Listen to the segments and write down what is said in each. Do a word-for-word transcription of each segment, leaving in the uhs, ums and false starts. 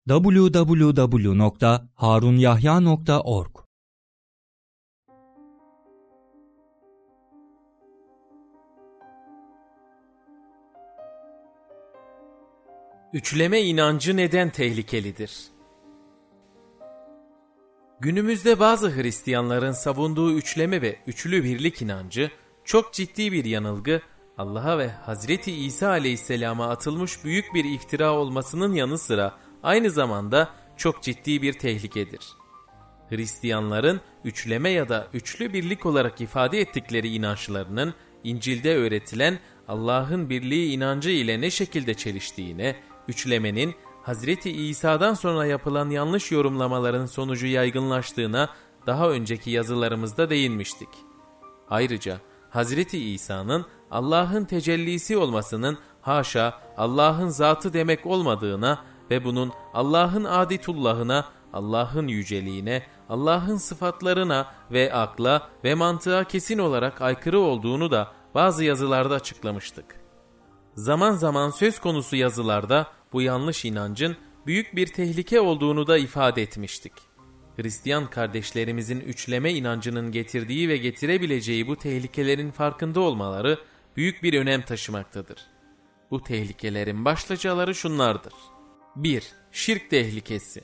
double-u double-u double-u nokta harun yahya nokta org. Üçleme inancı neden tehlikelidir? Günümüzde bazı Hristiyanların savunduğu üçleme ve üçlü birlik inancı çok ciddi bir yanılgı, Allah'a ve Hazreti İsa Aleyhisselam'a atılmış büyük bir iftira olmasının yanı sıra aynı zamanda çok ciddi bir tehlikedir. Hristiyanların üçleme ya da üçlü birlik olarak ifade ettikleri inançlarının İncil'de öğretilen Allah'ın birliği inancı ile ne şekilde çeliştiğine, üçlemenin Hazreti İsa'dan sonra yapılan yanlış yorumlamaların sonucu yaygınlaştığına daha önceki yazılarımızda değinmiştik. Ayrıca Hazreti İsa'nın Allah'ın tecellisi olmasının haşa Allah'ın zatı demek olmadığına ve bunun Allah'ın aditullahına, Allah'ın yüceliğine, Allah'ın sıfatlarına ve akla ve mantığa kesin olarak aykırı olduğunu da bazı yazılarda açıklamıştık. Zaman zaman söz konusu yazılarda bu yanlış inancın büyük bir tehlike olduğunu da ifade etmiştik. Hristiyan kardeşlerimizin üçleme inancının getirdiği ve getirebileceği bu tehlikelerin farkında olmaları büyük bir önem taşımaktadır. Bu tehlikelerin başlıcaları şunlardır. bir. Şirk tehlikesi.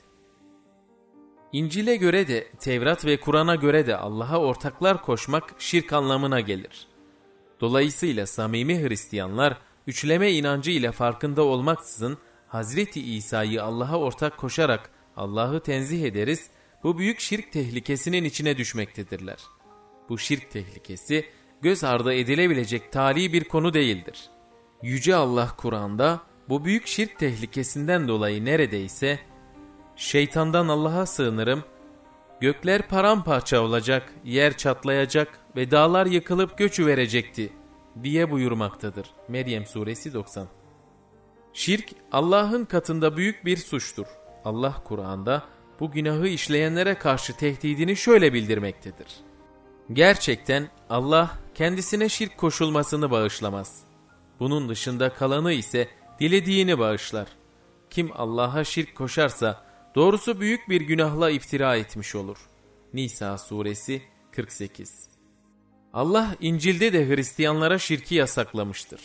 İncil'e göre de Tevrat ve Kur'an'a göre de Allah'a ortaklar koşmak şirk anlamına gelir. Dolayısıyla samimi Hristiyanlar üçleme inancı ile farkında olmaksızın Hazreti İsa'yı Allah'a ortak koşarak Allah'ı tenzih ederiz, bu büyük şirk tehlikesinin içine düşmektedirler. Bu şirk tehlikesi göz ardı edilebilecek tali bir konu değildir. Yüce Allah Kur'an'da bu büyük şirk tehlikesinden dolayı neredeyse "Şeytandan Allah'a sığınırım, gökler paramparça olacak, yer çatlayacak ve dağlar yıkılıp göçü verecekti" diye buyurmaktadır. Meryem suresi doksan. Şirk Allah'ın katında büyük bir suçtur. Allah Kur'an'da bu günahı işleyenlere karşı tehdidini şöyle bildirmektedir. Gerçekten Allah kendisine şirk koşulmasını bağışlamaz. Bunun dışında kalanı ise dilediğini bağışlar. Kim Allah'a şirk koşarsa doğrusu büyük bir günahla iftira etmiş olur. Nisa suresi kırk sekiz. Allah İncil'de de Hristiyanlara şirki yasaklamıştır.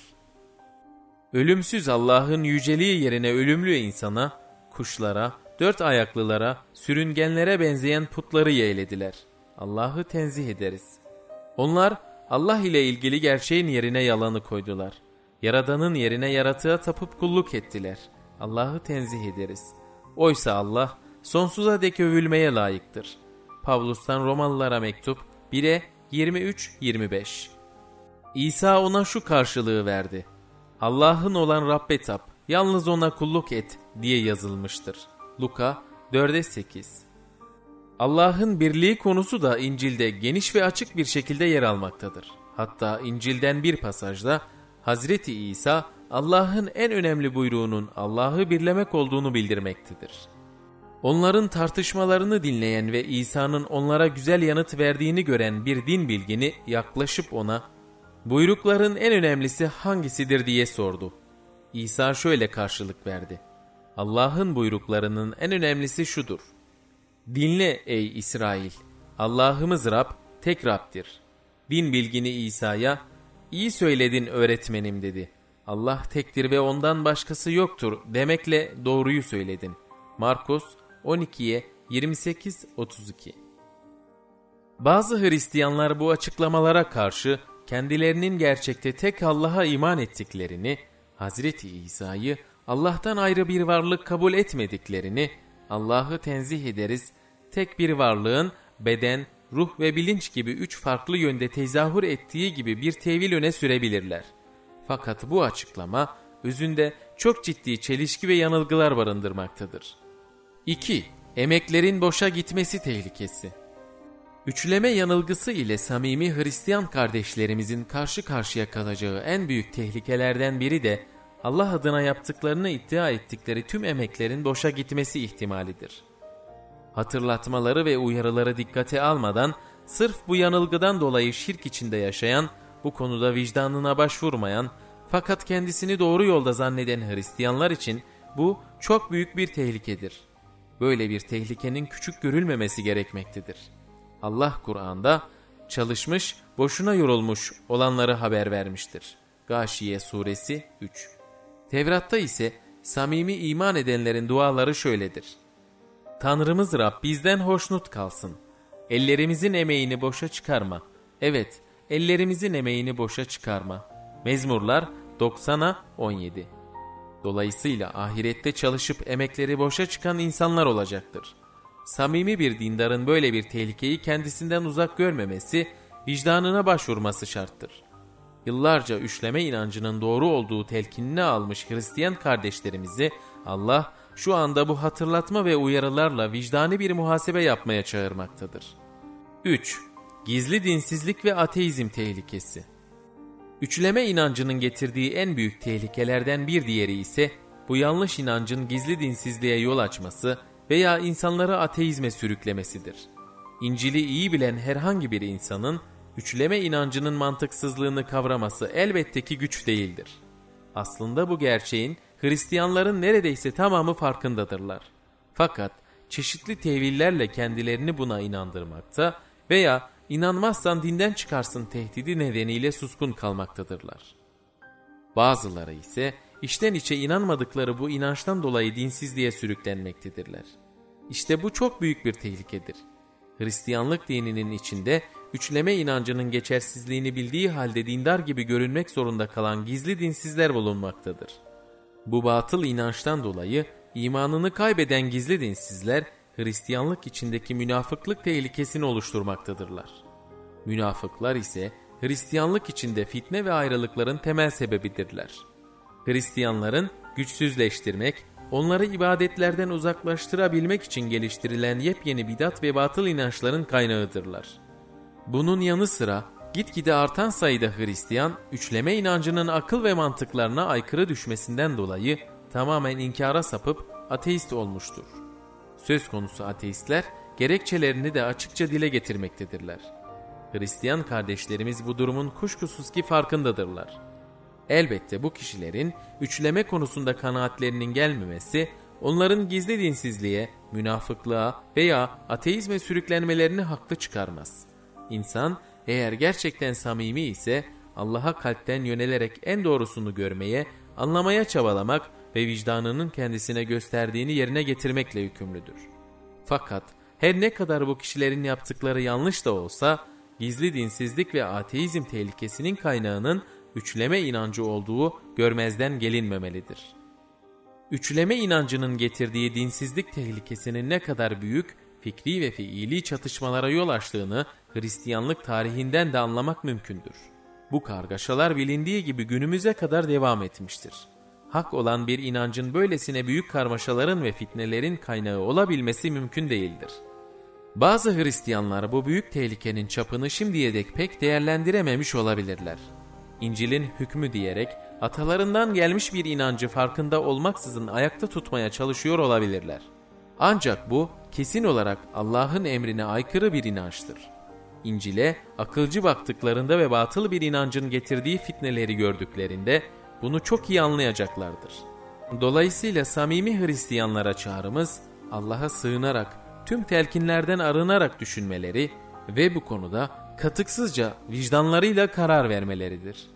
Ölümsüz Allah'ın yüceliği yerine ölümlü insana, kuşlara, dört ayaklılara, sürüngenlere benzeyen putları yeğlediler. Allah'ı tenzih ederiz. Onlar Allah ile ilgili gerçeğin yerine yalanı koydular. Yaradanın yerine yaratığa tapıp kulluk ettiler. Allah'ı tenzih ederiz. Oysa Allah sonsuza dek övülmeye layıktır. Pavlus'tan Romalılara mektup bire yirmi üç yirmi beş. İsa ona şu karşılığı verdi: Allah'ın olan Rabbe tap, yalnız ona kulluk et diye yazılmıştır. Luka dörde sekiz. Allah'ın birliği konusu da İncil'de geniş ve açık bir şekilde yer almaktadır. Hatta İncil'den bir pasajda Hazreti İsa Allah'ın en önemli buyruğunun Allah'ı birlemek olduğunu bildirmektedir. Onların tartışmalarını dinleyen ve İsa'nın onlara güzel yanıt verdiğini gören bir din bilgini yaklaşıp ona "Buyrukların en önemlisi hangisidir?" diye sordu. İsa şöyle karşılık verdi: Allah'ın buyruklarının en önemlisi şudur: Dinle ey İsrail, Allah'ımız Rab, tek Rab'dir. Din bilgini İsa'ya, "İyi söyledin öğretmenim" dedi. Allah tektir ve ondan başkası yoktur demekle doğruyu söyledin. Markos on ikiye yirmi sekiz otuz iki. Bazı Hristiyanlar bu açıklamalara karşı kendilerinin gerçekte tek Allah'a iman ettiklerini, Hazreti İsa'yı Allah'tan ayrı bir varlık kabul etmediklerini, Allah'ı tenzih ederiz, tek bir varlığın beden, ruh ve bilinç gibi üç farklı yönde tezahür ettiği gibi bir tevil öne sürebilirler. Fakat bu açıklama özünde çok ciddi çelişki ve yanılgılar barındırmaktadır. iki. Emeklerin boşa gitmesi tehlikesi. Üçleme yanılgısı ile samimi Hristiyan kardeşlerimizin karşı karşıya kalacağı en büyük tehlikelerden biri de Allah adına yaptıklarını iddia ettikleri tüm emeklerin boşa gitmesi ihtimalidir. Hatırlatmaları ve uyarıları dikkate almadan sırf bu yanılgıdan dolayı şirk içinde yaşayan, bu konuda vicdanına başvurmayan fakat kendisini doğru yolda zanneden Hristiyanlar için bu çok büyük bir tehlikedir. Böyle bir tehlikenin küçük görülmemesi gerekmektedir. Allah Kur'an'da çalışmış, boşuna yorulmuş olanları haber vermiştir. Gâşiye suresi üç. Tevrat'ta ise samimi iman edenlerin duaları şöyledir. Tanrımız Rab bizden hoşnut kalsın. Ellerimizin emeğini boşa çıkarma. Evet, ellerimizin emeğini boşa çıkarma. Mezmurlar doksana on yedi. Dolayısıyla ahirette çalışıp emekleri boşa çıkan insanlar olacaktır. Samimi bir dindarın böyle bir tehlikeyi kendisinden uzak görmemesi, vicdanına başvurması şarttır. Yıllarca üçleme inancının doğru olduğu telkinini almış Hristiyan kardeşlerimizi Allah şu anda bu hatırlatma ve uyarılarla vicdani bir muhasebe yapmaya çağırmaktadır. üç. Gizli dinsizlik ve ateizm tehlikesi. Üçleme inancının getirdiği en büyük tehlikelerden bir diğeri ise bu yanlış inancın gizli dinsizliğe yol açması veya insanları ateizme sürüklemesidir. İncil'i iyi bilen herhangi bir insanın üçleme inancının mantıksızlığını kavraması elbette ki güç değildir. Aslında bu gerçeğin Hristiyanların neredeyse tamamı farkındadırlar. Fakat çeşitli tevillerle kendilerini buna inandırmakta veya inanmazsan dinden çıkarsın tehdidi nedeniyle suskun kalmaktadırlar. Bazıları ise içten içe inanmadıkları bu inançtan dolayı dinsizliğe sürüklenmektedirler. İşte bu çok büyük bir tehlikedir. Hristiyanlık dininin içinde üçleme inancının geçersizliğini bildiği halde dindar gibi görünmek zorunda kalan gizli dinsizler bulunmaktadır. Bu batıl inançtan dolayı imanını kaybeden gizli dinsizler Hristiyanlık içindeki münafıklık tehlikesini oluşturmaktadırlar. Münafıklar ise Hristiyanlık içinde fitne ve ayrılıkların temel sebebidirler. Hristiyanların güçsüzleştirmek, onları ibadetlerden uzaklaştırabilmek için geliştirilen yepyeni bidat ve batıl inançların kaynağıdırlar. Bunun yanı sıra gitgide artan sayıda Hristiyan, üçleme inancının akıl ve mantıklarına aykırı düşmesinden dolayı tamamen inkara sapıp ateist olmuştur. Söz konusu ateistler gerekçelerini de açıkça dile getirmektedirler. Hristiyan kardeşlerimiz bu durumun kuşkusuz ki farkındadırlar. Elbette bu kişilerin üçleme konusunda kanaatlerinin gelmemesi, onların gizli dinsizliğe, münafıklığa veya ateizme sürüklenmelerini haklı çıkarmaz. İnsan eğer gerçekten samimi ise Allah'a kalpten yönelerek en doğrusunu görmeye, anlamaya çabalamak ve vicdanının kendisine gösterdiğini yerine getirmekle yükümlüdür. Fakat her ne kadar bu kişilerin yaptıkları yanlış da olsa, gizli dinsizlik ve ateizm tehlikesinin kaynağının üçleme inancı olduğu görmezden gelinmemelidir. Üçleme inancının getirdiği dinsizlik tehlikesinin ne kadar büyük, fikri ve fiili çatışmalara yol açtığını Hristiyanlık tarihinden de anlamak mümkündür. Bu kargaşalar bilindiği gibi günümüze kadar devam etmiştir. Hak olan bir inancın böylesine büyük karmaşaların ve fitnelerin kaynağı olabilmesi mümkün değildir. Bazı Hristiyanlar bu büyük tehlikenin çapını şimdiye dek pek değerlendirememiş olabilirler. İncil'in hükmü diyerek atalarından gelmiş bir inancı farkında olmaksızın ayakta tutmaya çalışıyor olabilirler. Ancak bu kesin olarak Allah'ın emrine aykırı bir inançtır. İncil'e akılcı baktıklarında ve batıl bir inancın getirdiği fitneleri gördüklerinde bunu çok iyi anlayacaklardır. Dolayısıyla samimi Hristiyanlara çağrımız Allah'a sığınarak, tüm telkinlerden arınarak düşünmeleri ve bu konuda katıksızca vicdanlarıyla karar vermeleridir.